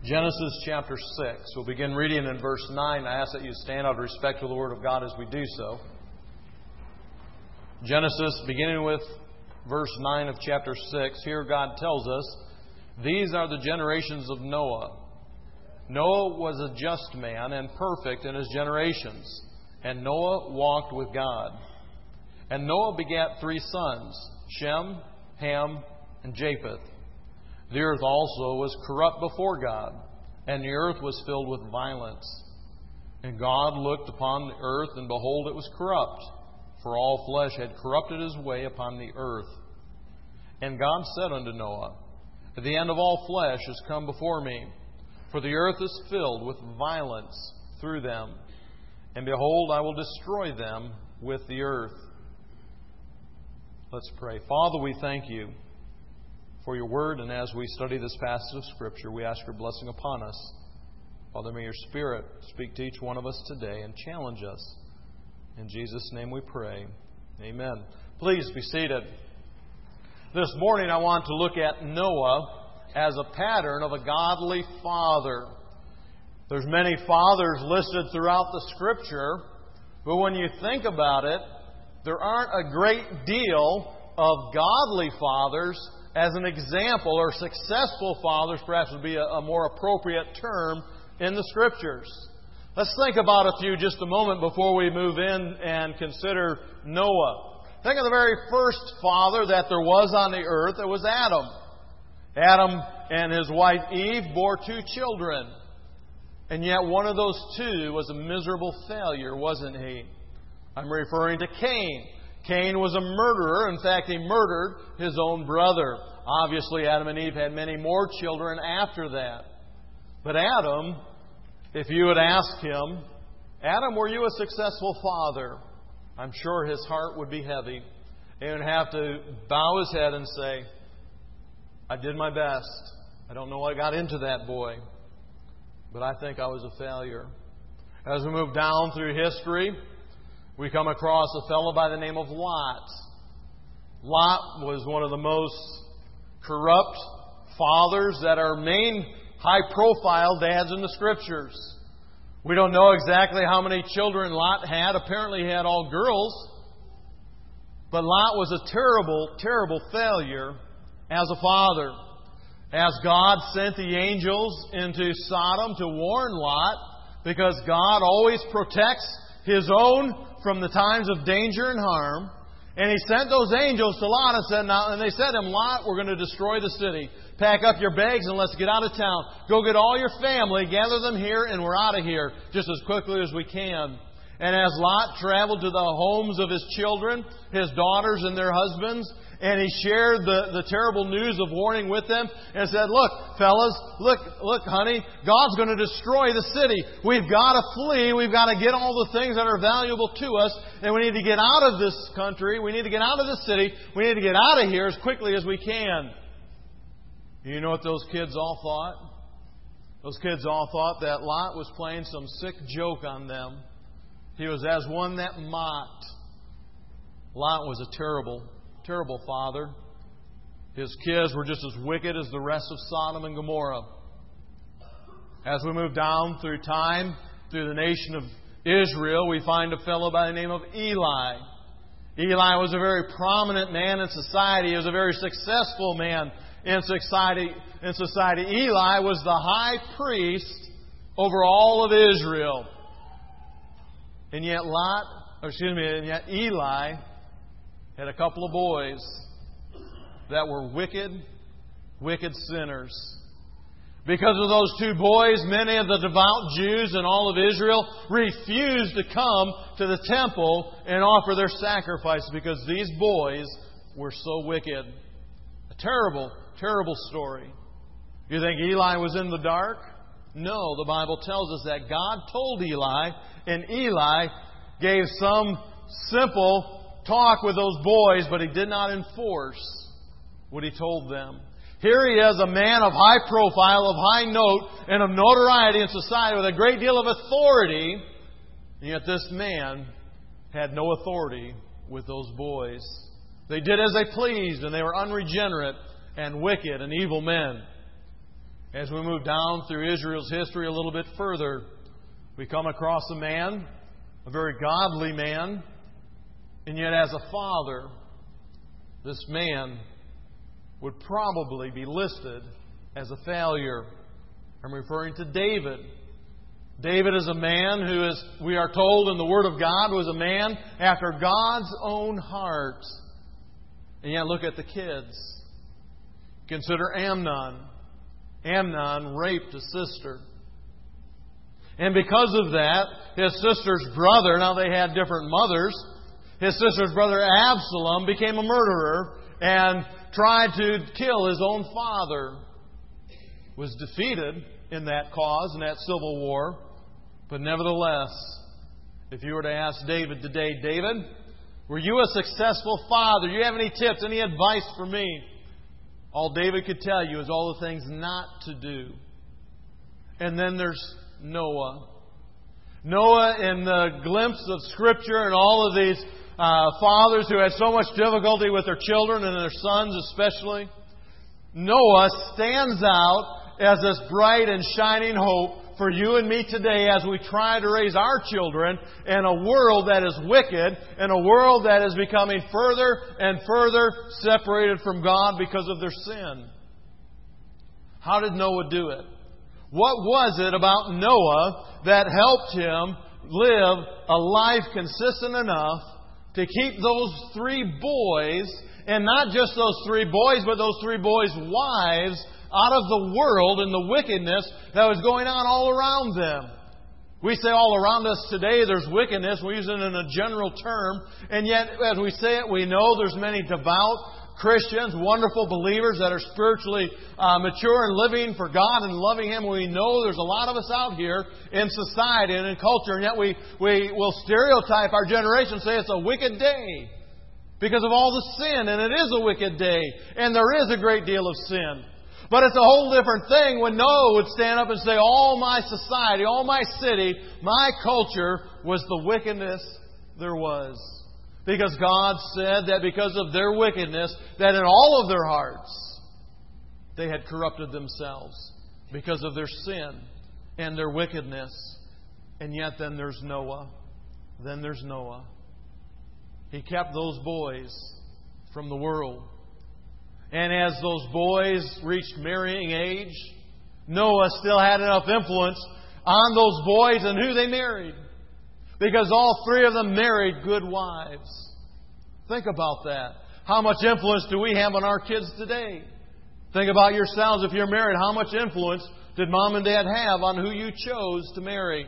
Genesis chapter 6. We'll begin reading in verse 9. I ask that you stand out of respect for the Word of God as we do so. Genesis, beginning with verse 9 of chapter 6. Here God tells us, "These are the generations of Noah. Noah was a just man and perfect in his generations, and Noah walked with God. And Noah begat 3 sons, Shem, Ham, and Japheth. The earth also was corrupt before God, and the earth was filled with violence. And God looked upon the earth, and behold, it was corrupt, for all flesh had corrupted his way upon the earth. And God said unto Noah, The end of all flesh is come before me, for the earth is filled with violence through them. And behold, I will destroy them with the earth." Let's pray. Father, we thank you for your word, and as we study this passage of Scripture, we ask your blessing upon us. Father, may your Spirit speak to each one of us today and challenge us. In Jesus' name we pray. Amen. Please be seated. This morning I want to look at Noah as a pattern of a godly father. There's many fathers listed throughout the Scripture, but when you think about it, there aren't a great deal of godly fathers as an example, or successful fathers, perhaps would be a more appropriate term in the Scriptures. Let's think about a few just a moment before we move in and consider Noah. Think of the very first father that there was on the earth. It was Adam. Adam and his wife Eve bore 2 children. And yet one of those 2 was a miserable failure, wasn't he? I'm referring to Cain. Cain was a murderer. In fact, he murdered his own brother. Obviously, Adam and Eve had many more children after that. But Adam, if you had asked him, "Adam, were you a successful father?" I'm sure his heart would be heavy. He would have to bow his head and say, "I did my best. I don't know what got into that boy, but I think I was a failure." As we move down through history, we come across a fellow by the name of Lot. Lot was one of the most corrupt fathers that are main high-profile dads in the Scriptures. We don't know exactly how many children Lot had. Apparently he had all girls. But Lot was a terrible, terrible failure as a father. As God sent the angels into Sodom to warn Lot, because God always protects His own from the times of danger and harm. And He sent those angels to Lot and they said to him, "Lot, we're going to destroy the city. Pack up your bags and let's get out of town. Go get all your family, gather them here, and we're out of here just as quickly as we can." And as Lot traveled to the homes of his children, his daughters and their husbands, and he shared the terrible news of warning with them and said, "Look, fellas, look, honey, God's going to destroy the city. We've got to flee. We've got to get all the things that are valuable to us, and we need to get out of this country. We need to get out of this city. We need to get out of here as quickly as we can." You know what those kids all thought? Those kids all thought that Lot was playing some sick joke on them. He was as one that mocked. Lot was a terrible, terrible father. His kids were just as wicked as the rest of Sodom and Gomorrah. As we move down through time, through the nation of Israel, we find a fellow by the name of Eli. Eli was a very prominent man in society. He was a very successful man in society. Eli was the high priest over all of Israel. And yet Eli had a couple of boys that were wicked, wicked sinners. Because of those 2 boys, many of the devout Jews in all of Israel refused to come to the temple and offer their sacrifice because these boys were so wicked. A terrible, terrible story. You think Eli was in the dark? No, the Bible tells us that God told Eli, and Eli gave some simple talk with those boys, but he did not enforce what he told them. Here he is, a man of high profile, of high note, and of notoriety in society with a great deal of authority. And yet this man had no authority with those boys. They did as they pleased, and they were unregenerate and wicked and evil men. As we move down through Israel's history a little bit further, we come across a man, a very godly man, and yet as a father, this man would probably be listed as a failure. I'm referring to David. David is a man who is, we are told in the Word of God, was a man after God's own heart. And yet look at the kids. Consider Amnon. Amnon raped a sister. And because of that, his sister's brother, now they had different mothers, his sister's brother Absalom became a murderer and tried to kill his own father. Was defeated in that cause, in that civil war. But nevertheless, if you were to ask David today, David, were you a successful father? Do you have any tips, any advice for me? All David could tell you is all the things not to do. And then there's Noah. Noah, in the glimpse of Scripture and all of these fathers who had so much difficulty with their children and their sons especially, Noah stands out as this bright and shining hope for you and me today as we try to raise our children in a world that is wicked, in a world that is becoming further and further separated from God because of their sin. How did Noah do it? What was it about Noah that helped him live a life consistent enough to keep those 3 boys, and not just those 3 boys, but those 3 boys' wives, out of the world and the wickedness that was going on all around them? We say all around us today there's wickedness. We use it in a general term. And yet, as we say it, we know there's many devout Christians, wonderful believers that are spiritually mature and living for God and loving Him. We know there's a lot of us out here in society and in culture, and yet we will stereotype our generation and say it's a wicked day because of all the sin, and it is a wicked day, and there is a great deal of sin. But it's a whole different thing when Noah would stand up and say, all my society, all my city, my culture was the wickedness there was. Because God said that because of their wickedness, that in all of their hearts, they had corrupted themselves because of their sin and their wickedness. And yet then there's Noah. Then there's Noah. He kept those boys from the world. And as those boys reached marrying age, Noah still had enough influence on those boys and who they married. Because all 3 of them married good wives. Think about that. How much influence do we have on our kids today? Think about yourselves. If you're married, how much influence did Mom and Dad have on who you chose to marry?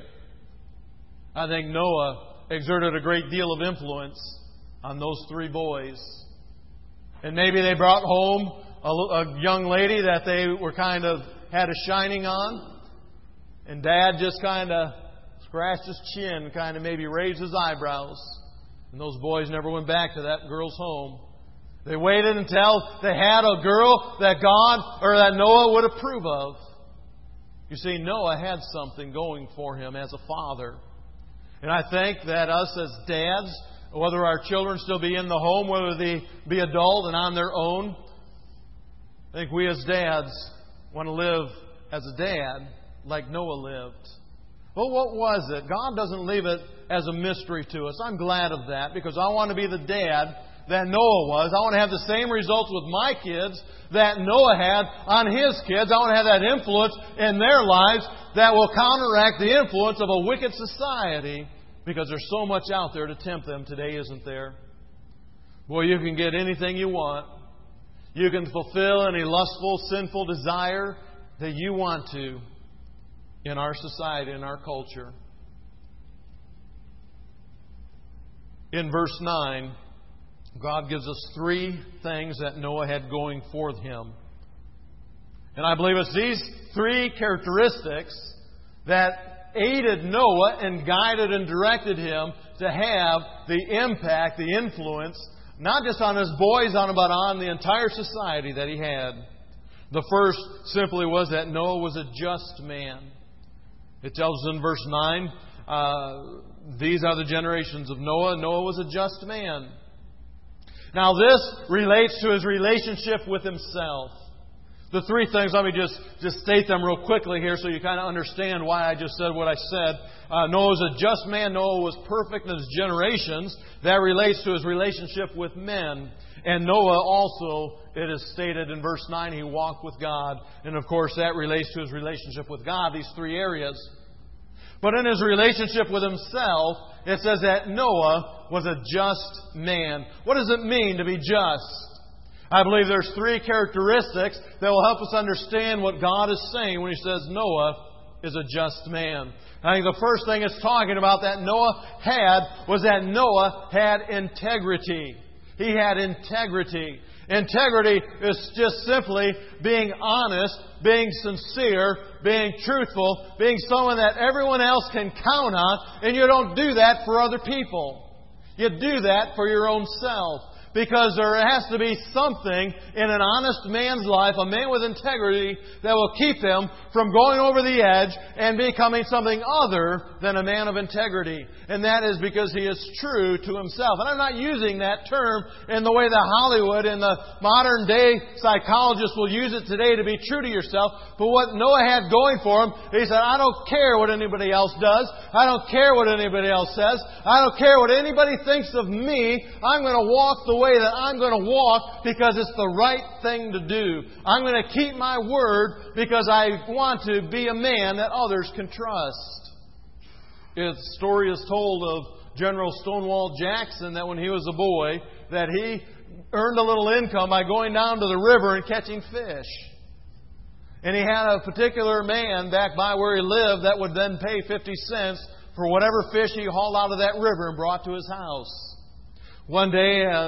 I think Noah exerted a great deal of influence on those 3 boys. And maybe they brought home a young lady that they were kind of had a shining on. And Dad just kind of scratched his chin, kind of maybe raised his eyebrows. And those boys never went back to that girl's home. They waited until they had a girl that God or that Noah would approve of. You see, Noah had something going for him as a father. And I think that us as dads, whether our children still be in the home, whether they be adult and on their own, I think we as dads want to live as a dad like Noah lived. Well, what was it? God doesn't leave it as a mystery to us. I'm glad of that because I want to be the dad that Noah was. I want to have the same results with my kids that Noah had on his kids. I want to have that influence in their lives that will counteract the influence of a wicked society. Because there's so much out there to tempt them today, isn't there? Boy, you can get anything you want. You can fulfill any lustful, sinful desire that you want to in our society, in our culture. In verse 9, God gives us 3 things that Noah had going for him. And I believe it's these 3 characteristics that aided Noah and guided and directed him to have the impact, the influence, not just on his boys, but on the entire society that he had. The first simply was that Noah was a just man. It tells us in verse 9, these are the generations of Noah. Noah was a just man. Now this relates to his relationship with himself. The three things, let me just state them real quickly here so you kind of understand why I just said what I said. Noah was a just man. Noah was perfect in his generations. That relates to his relationship with men. And Noah also, it is stated in verse 9, he walked with God. And of course that relates to his relationship with God, these three areas. But in his relationship with himself, it says that Noah was a just man. What does it mean to be just? I believe there's three characteristics that will help us understand what God is saying when He says Noah is a just man. I think the first thing it's talking about that Noah had was that Noah had integrity. He had integrity. Integrity is just simply being honest, being sincere, being truthful, being someone that everyone else can count on, and you don't do that for other people. You do that for your own self. Because there has to be something in an honest man's life, a man with integrity, that will keep him from going over the edge and becoming something other than a man of integrity. And that is because he is true to himself. And I'm not using that term in the way that Hollywood and the modern day psychologists will use it today to be true to yourself. But what Noah had going for him, he said, I don't care what anybody else does. I don't care what anybody else says. I don't care what anybody thinks of me. I'm going to walk the way that I'm going to walk because it's the right thing to do. I'm going to keep my word because I want to be a man that others can trust. The story is told of General Stonewall Jackson that when he was a boy, that he earned a little income by going down to the river and catching fish. And he had a particular man back by where he lived that would then pay 50 cents for whatever fish he hauled out of that river and brought to his house. One day as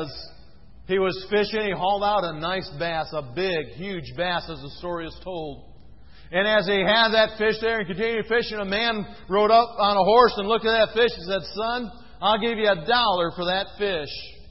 he was fishing, he hauled out a nice bass, a big, huge bass, as the story is told. And as he had that fish there and continued fishing, a man rode up on a horse and looked at that fish and said, Son, I'll give you $1 for that fish.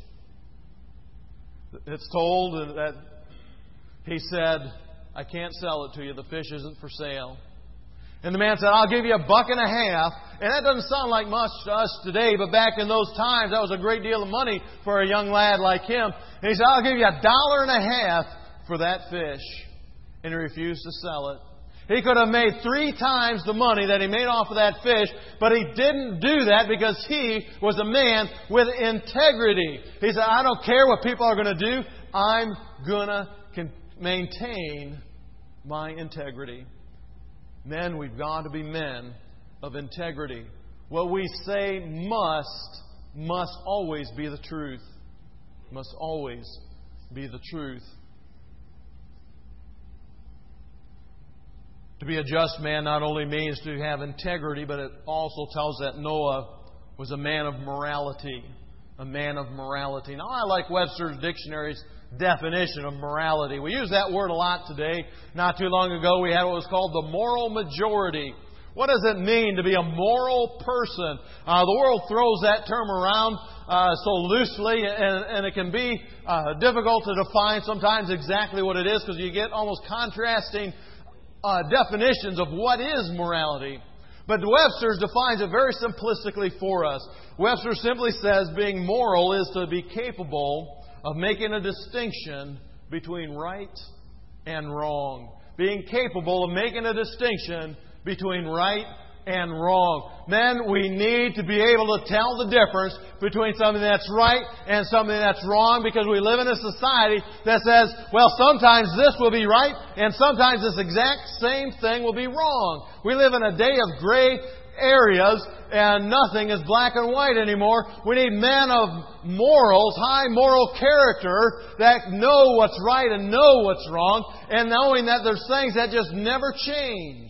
It's told that he said, I can't sell it to you. The fish isn't for sale. And the man said, I'll give you $1.50. And that doesn't sound like much to us today, but back in those times, that was a great deal of money for a young lad like him. And he said, I'll give you $1.50 for that fish. And he refused to sell it. He could have made 3 times the money that he made off of that fish, but he didn't do that because he was a man with integrity. He said, I don't care what people are going to do. I'm going to maintain my integrity. Men, we've got to be men of integrity. What we say must always be the truth. Must always be the truth. To be a just man not only means to have integrity, but it also tells that Noah was a man of morality. A man of morality. Now, I like Webster's Dictionary's definition of morality. We use that word a lot today. Not too long ago, we had what was called the moral majority. What does it mean to be a moral person? The world throws that term around so loosely, and it can be difficult to define sometimes exactly what it is because you get almost contrasting definitions of what is morality. But Webster's defines it very simplistically for us. Webster simply says being moral is to be capable of making a distinction between right and wrong. Being capable of making a distinction between right and wrong. Men, we need to be able to tell the difference between something that's right and something that's wrong because we live in a society that says, well, sometimes this will be right and sometimes this exact same thing will be wrong. We live in a day of gray areas and nothing is black and white anymore. We need men of morals, high moral character that know what's right and know what's wrong and knowing that there's things that just never change.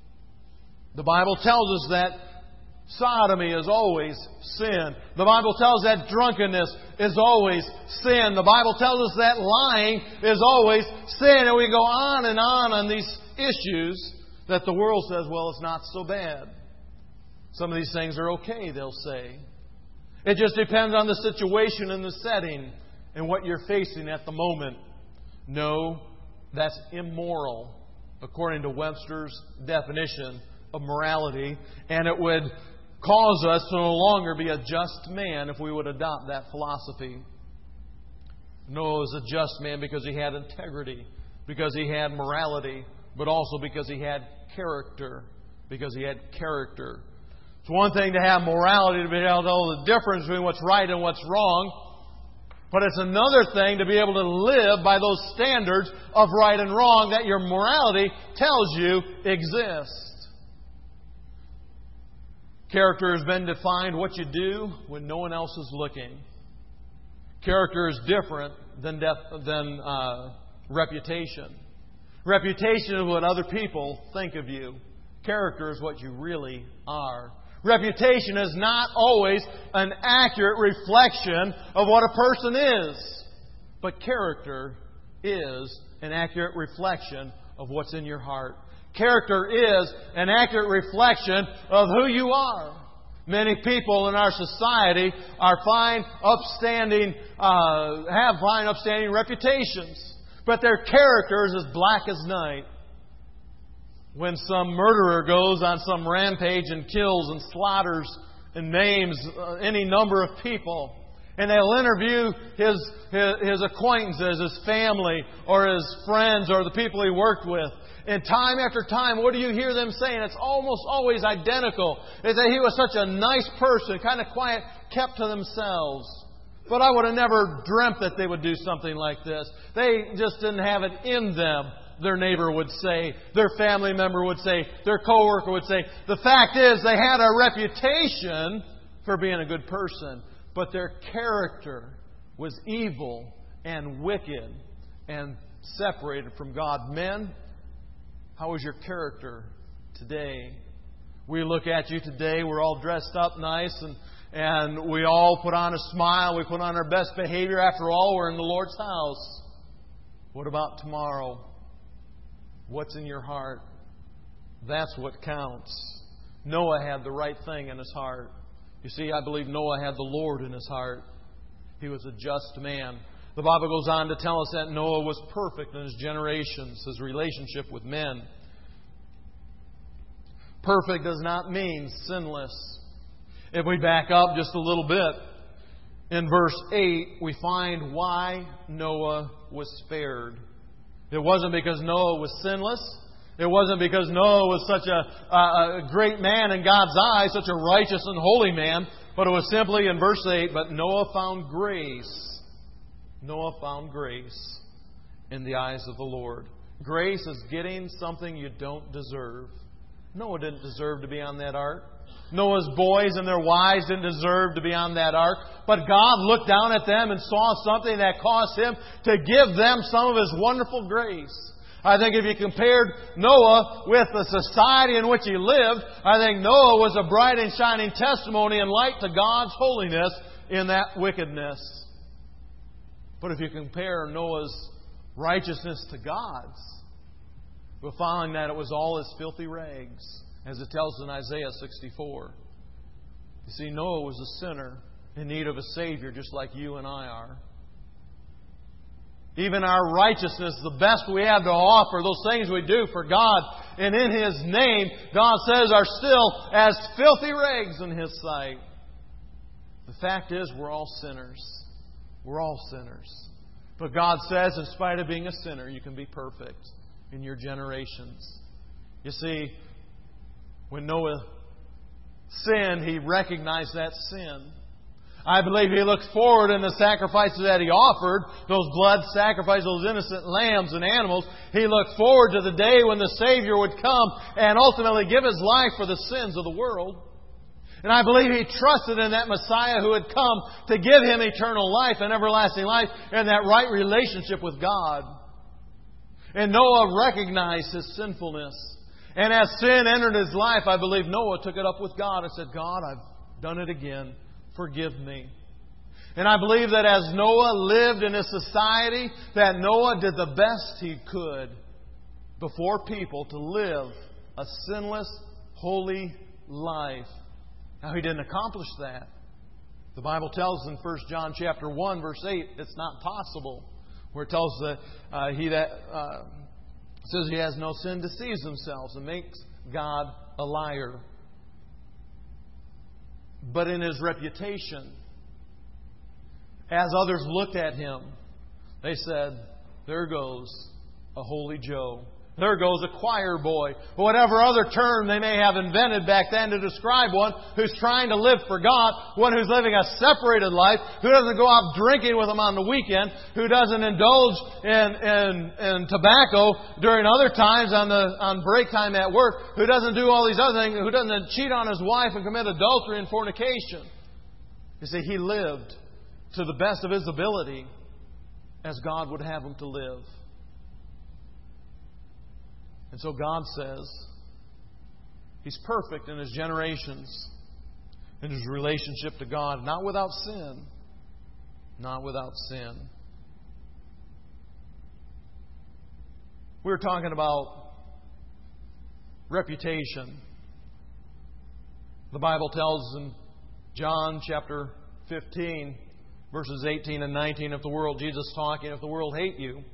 The Bible tells us that sodomy is always sin. The Bible tells us that drunkenness is always sin. The Bible tells us that lying is always sin. And we go on these issues that the world says, well, it's not so bad. Some of these things are okay, they'll say. It just depends on the situation and the setting and what you're facing at the moment. No, that's immoral, according to Webster's definition of morality, and it would cause us to no longer be a just man if we would adopt that philosophy. Noah was a just man because he had integrity. because he had morality, but also because he had character. Because he had character. It's one thing to have morality, to be able to know the difference between what's right and what's wrong. But it's another thing to be able to live by those standards of right and wrong that your morality tells you exist. Character has been defined what you do when no one else is looking. Character is different than reputation. Reputation is what other people think of you. Character is what you really are. Reputation is not always an accurate reflection of what a person is. But character is an accurate reflection of what's in your heart. Character is an accurate reflection of who you are. Many people in our society have fine, upstanding reputations. But their character is as black as night. When some murderer goes on some rampage and kills and slaughters and maims any number of people, and they'll interview his acquaintances, his family, or his friends, or the people he worked with. And time after time, what do you hear them saying? It's almost always identical. They say he was such a nice person, kind of quiet, kept to themselves. But I would have never dreamt that they would do something like this. They just didn't have it in them. Their neighbor would say, their family member would say, their coworker would say. The fact is, they had a reputation for being a good person, but their character was evil and wicked and separated from God. Men, how is your character today? We look at you today, we're all dressed up nice, and we all put on a smile, we put on our best behavior. After all, we're in the Lord's house. What about tomorrow? What's in your heart? That's what counts. Noah had the right thing in his heart. You see, I believe Noah had the Lord in his heart. He was a just man. The Bible goes on to tell us that Noah was perfect in his generations, his relationship with men. Perfect does not mean sinless. If we back up just a little bit, in verse 8, we find why Noah was spared. It wasn't because Noah was sinless. It wasn't because Noah was such a great man in God's eyes, such a righteous and holy man. But it was simply in verse 8, but Noah found grace. Noah found grace in the eyes of the Lord. Grace is getting something you don't deserve. Noah didn't deserve to be on that ark. Noah's boys and their wives didn't deserve to be on that ark. But God looked down at them and saw something that caused Him to give them some of His wonderful grace. I think if you compared Noah with the society in which he lived, I think Noah was a bright and shining testimony and light to God's holiness in that wickedness. But if you compare Noah's righteousness to God's, we'll find that it was all as filthy rags, as it tells in Isaiah 64. You see, Noah was a sinner in need of a Savior just like you and I are. Even our righteousness, the best we have to offer, those things we do for God and in His name, God says are still as filthy rags in His sight. The fact is, we're all sinners. We're all sinners. But God says, in spite of being a sinner, you can be perfect in your generations. You see, when Noah sinned, he recognized that sin. I believe he looked forward in the sacrifices that he offered, those blood sacrifices, those innocent lambs and animals. He looked forward to the day when the Savior would come and ultimately give His life for the sins of the world. And I believe he trusted in that Messiah who had come to give him eternal life and everlasting life and that right relationship with God. And Noah recognized his sinfulness. And as sin entered his life, I believe Noah took it up with God and said, God, I've done it again. Forgive me. And I believe that as Noah lived in a society, that Noah did the best he could before people to live a sinless, holy life. Now, he didn't accomplish that. The Bible tells us in 1 John chapter 1, verse 8, it's not possible. Where it tells that he that says he has no sin deceives himself and makes God a liar. But in his reputation, as others looked at him, they said, there goes a holy Joe. There goes a choir boy. Whatever other term they may have invented back then to describe one who's trying to live for God, one who's living a separated life, who doesn't go out drinking with them on the weekend, who doesn't indulge in tobacco during other times on break time at work, who doesn't do all these other things, who doesn't cheat on his wife and commit adultery and fornication. You see, he lived to the best of his ability as God would have him to live. And so God says He's perfect in His generations, in His relationship to God, not without sin. Not without sin. We were talking about reputation. The Bible tells in John chapter 15, verses 18 and 19, if the world, Jesus talking, if the world hate you,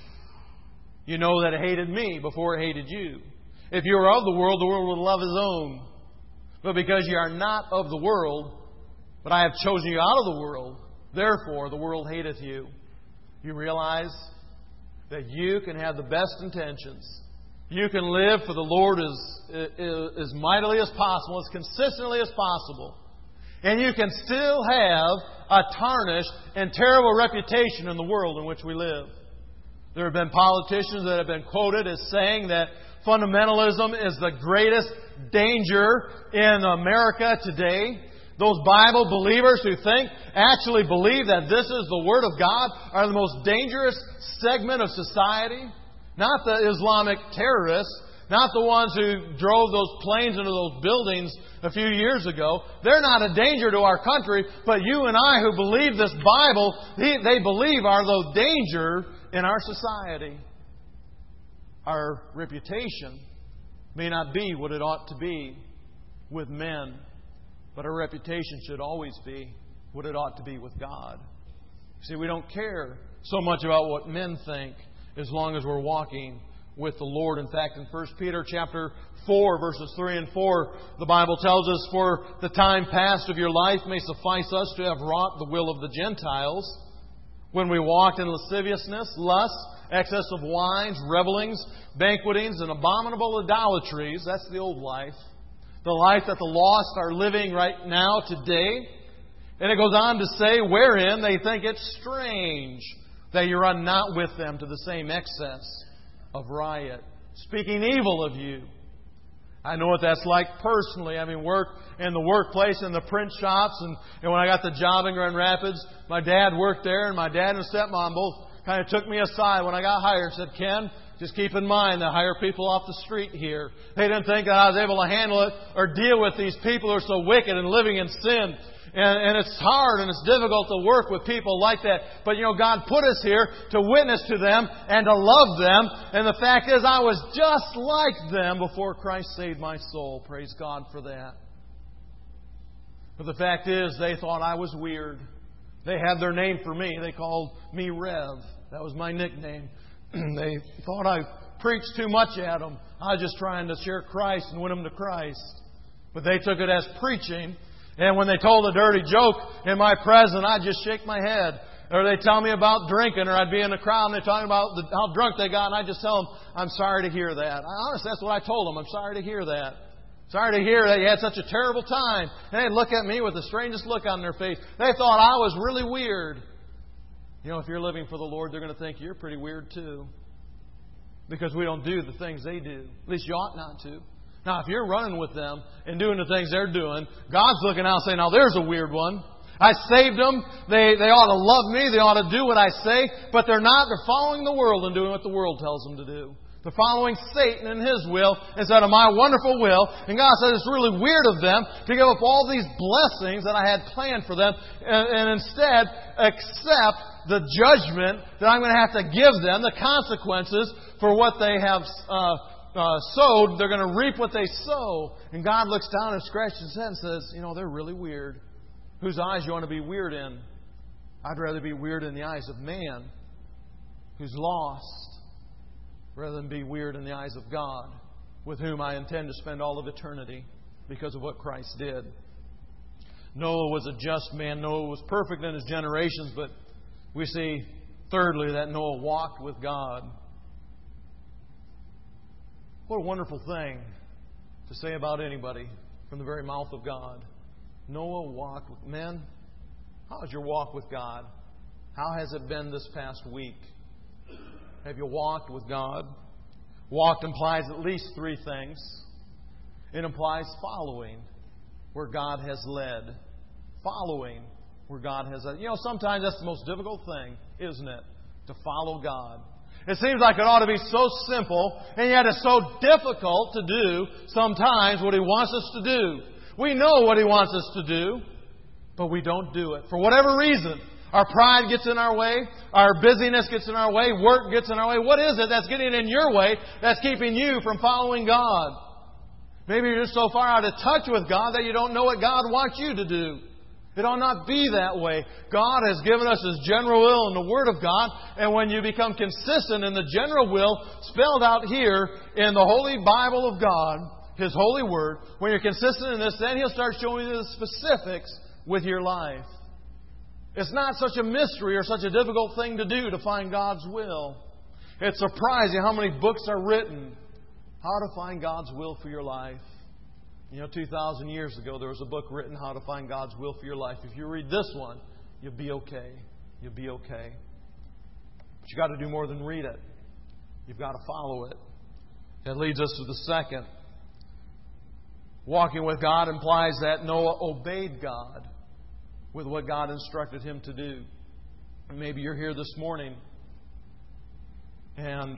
you know that it hated me before it hated you. If you are of the world would love His own. But because you are not of the world, but I have chosen you out of the world, therefore the world hateth you. You realize that you can have the best intentions. You can live for the Lord as mightily as possible, as consistently as possible. And you can still have a tarnished and terrible reputation in the world in which we live. There have been politicians that have been quoted as saying that fundamentalism is the greatest danger in America today. Those Bible believers who actually believe that this is the Word of God are the most dangerous segment of society. Not the Islamic terrorists, not the ones who drove those planes into those buildings a few years ago. They're not a danger to our country, but you and I who believe this Bible, they believe are the danger in our society. Our reputation may not be what it ought to be with men, but our reputation should always be what it ought to be with God. See, we don't care so much about what men think as long as we're walking with the Lord. In fact, in 1 Peter chapter 4, verses 3 and 4, the Bible tells us, for the time past of your life may suffice us to have wrought the will of the Gentiles, when we walked in lasciviousness, lust, excess of wines, revelings, banquetings, and abominable idolatries. That's the old life. The life that the lost are living right now, today. And it goes on to say, wherein they think it strange that you run not with them to the same excess of riot, speaking evil of you. I know what that's like personally, having worked in the workplace, in the print shops, and when I got the job in Grand Rapids, my dad worked there, and my dad and stepmom both kind of took me aside when I got hired and said, Ken, just keep in mind that I hire people off the street here. They didn't think that I was able to handle it or deal with these people who are so wicked and living in sin. And it's hard and it's difficult to work with people like that. But God put us here to witness to them and to love them. And the fact is, I was just like them before Christ saved my soul. Praise God for that. But the fact is, they thought I was weird. They had their name for me. They called me Rev. That was my nickname. They thought I preached too much at them. I was just trying to share Christ and win them to Christ. But they took it as preaching. And when they told a dirty joke in my presence, I'd just shake my head. Or they tell me about drinking, or I'd be in a crowd and they're talking about how drunk they got, and I'd just tell them, I'm sorry to hear that. Honestly, that's what I told them. I'm sorry to hear that. Sorry to hear that you had such a terrible time. And they'd look at me with the strangest look on their face. They thought I was really weird. If you're living for the Lord, they're going to think you're pretty weird too. Because we don't do the things they do. At least you ought not to. Now, if you're running with them and doing the things they're doing, God's looking out and saying, now there's a weird one. I saved them. They ought to love me. They ought to do what I say. But they're not. They're following the world and doing what the world tells them to do. They're following Satan and his will instead of my wonderful will. And God says it's really weird of them to give up all these blessings that I had planned for them and instead accept the judgment that I'm going to have to give them, the consequences for what they have sowed. They're going to reap what they sow. And God looks down and scratches his head and says, they're really weird. Whose eyes you want to be weird in? I'd rather be weird in the eyes of man who's lost rather than be weird in the eyes of God, with whom I intend to spend all of eternity because of what Christ did. Noah was a just man. Noah was perfect in his generations, but we see, thirdly, that Noah walked with God. What a wonderful thing to say about anybody from the very mouth of God. Noah walked with men. How is your walk with God? How has it been this past week? Have you walked with God? Walked implies at least three things. It implies following where God has led. Following where God has led. Sometimes that's the most difficult thing, isn't it? To follow God. It seems like it ought to be so simple, and yet it's so difficult to do sometimes what He wants us to do. We know what He wants us to do, but we don't do it. For whatever reason, our pride gets in our way, our busyness gets in our way, work gets in our way. What is it that's getting in your way that's keeping you from following God? Maybe you're just so far out of touch with God that you don't know what God wants you to do. It ought not be that way. God has given us His general will in the Word of God, and when you become consistent in the general will spelled out here in the Holy Bible of God, His holy Word, when you're consistent in this, then He'll start showing you the specifics with your life. It's not such a mystery or such a difficult thing to do to find God's will. It's surprising how many books are written how to find God's will for your life. 2,000 years ago, there was a book written, How to Find God's Will for Your Life. If you read this one, you'll be okay. You'll be okay. But you've got to do more than read it. You've got to follow it. That leads us to the second. Walking with God implies that Noah obeyed God with what God instructed him to do. And maybe you're here this morning, and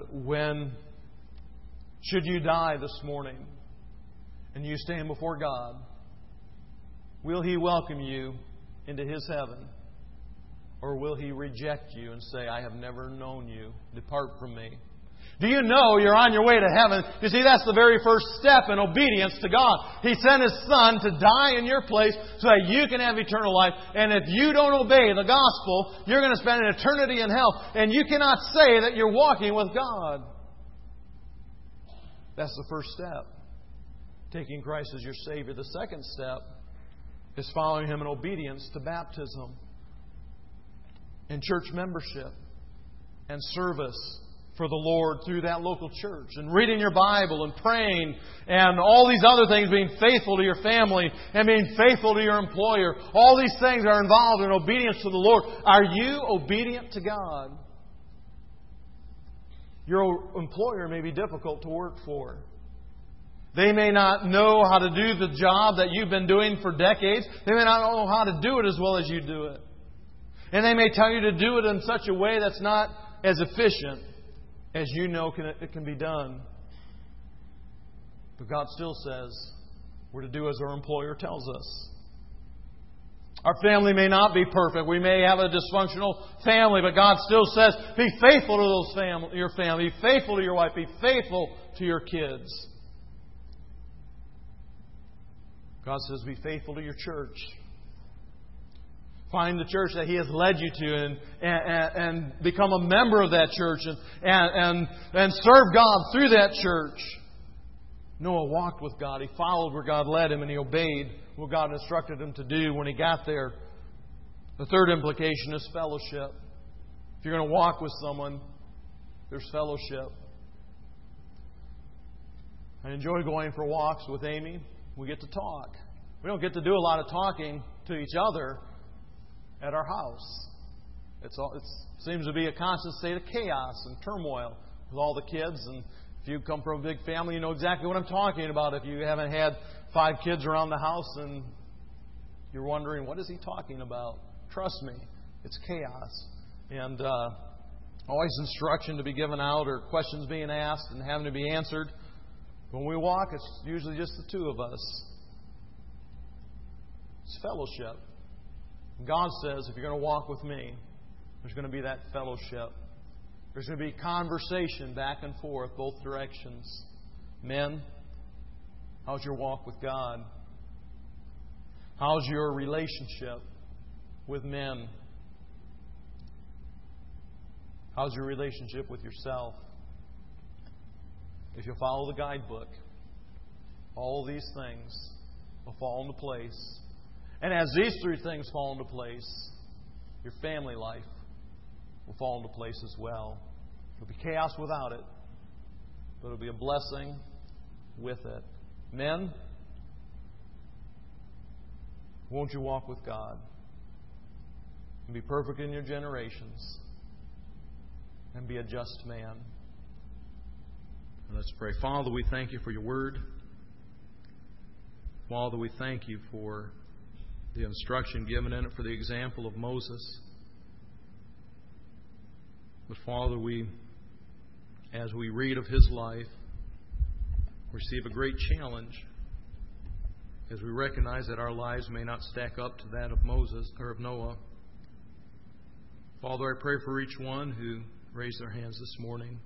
should you die this morning, and you stand before God, will He welcome you into His heaven? Or will He reject you and say, I have never known you. Depart from me. Do you know you're on your way to heaven? You see, that's the very first step in obedience to God. He sent His Son to die in your place so that you can have eternal life. And if you don't obey the gospel, you're going to spend an eternity in hell. And you cannot say that you're walking with God. That's the first step. Taking Christ as your Savior. The second step is following Him in obedience to baptism and church membership and service for the Lord through that local church, and reading your Bible and praying and all these other things, being faithful to your family and being faithful to your employer. All these things are involved in obedience to the Lord. Are you obedient to God? Your employer may be difficult to work for. They may not know how to do the job that you've been doing for decades. They may not know how to do it as well as you do it. And they may tell you to do it in such a way that's not as efficient as you know it can be done. But God still says we're to do as our employer tells us. Our family may not be perfect. We may have a dysfunctional family, but God still says, be faithful to your family. Be faithful to your wife. Be faithful to your kids. God says, be faithful to your church. Find the church that He has led you to and become a member of that church and serve God through that church. Noah walked with God. He followed where God led him, and he obeyed what God instructed him to do when he got there. The third implication is fellowship. If you're going to walk with someone, there's fellowship. I enjoy going for walks with Amy. We get to talk. We don't get to do a lot of talking to each other at our house. It seems to be a constant state of chaos and turmoil with all the kids. And if you come from a big family, you know exactly what I'm talking about. If you haven't had 5 kids around the house and you're wondering, what is he talking about? Trust me, it's chaos. And always instruction to be given out or questions being asked and having to be answered. When we walk, it's usually just the two of us. It's fellowship. God says, if you're going to walk with me, there's going to be that fellowship. There's going to be conversation back and forth, both directions. Men, how's your walk with God? How's your relationship with men? How's your relationship with yourself? If you follow the guidebook, all these things will fall into place. And as these 3 things fall into place, your family life will fall into place as well. There'll be chaos without it, but it'll be a blessing with it. Men, won't you walk with God and be perfect in your generations and be a just man? Let's pray. Father, we thank you for your word. Father, we thank you for the instruction given in it, for the example of Moses. But Father, as we read of his life, receive a great challenge as we recognize that our lives may not stack up to that of Moses or of Noah. Father, I pray for each one who raised their hands this morning.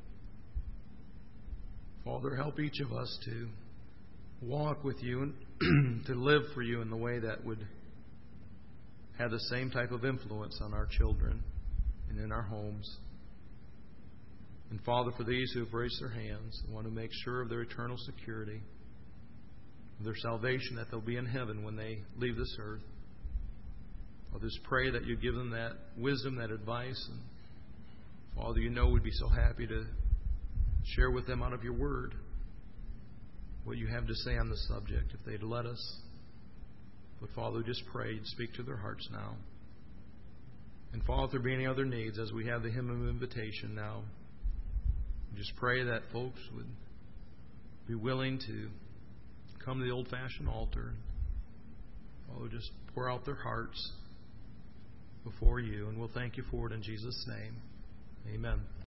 Father, help each of us to walk with you and to live for you in the way that would have the same type of influence on our children and in our homes. And Father, for these who have raised their hands and want to make sure of their eternal security, of their salvation, that they'll be in heaven when they leave this earth, I'll just pray that you give them that wisdom, that advice. And Father, you know we'd be so happy to share with them out of your word what you have to say on the subject, if they'd let us. But Father, just pray you'd speak to their hearts now. And Father, if there be any other needs, as we have the hymn of invitation now, just pray that folks would be willing to come to the old-fashioned altar. Father, just pour out their hearts before you. And we'll thank you for it in Jesus' name. Amen.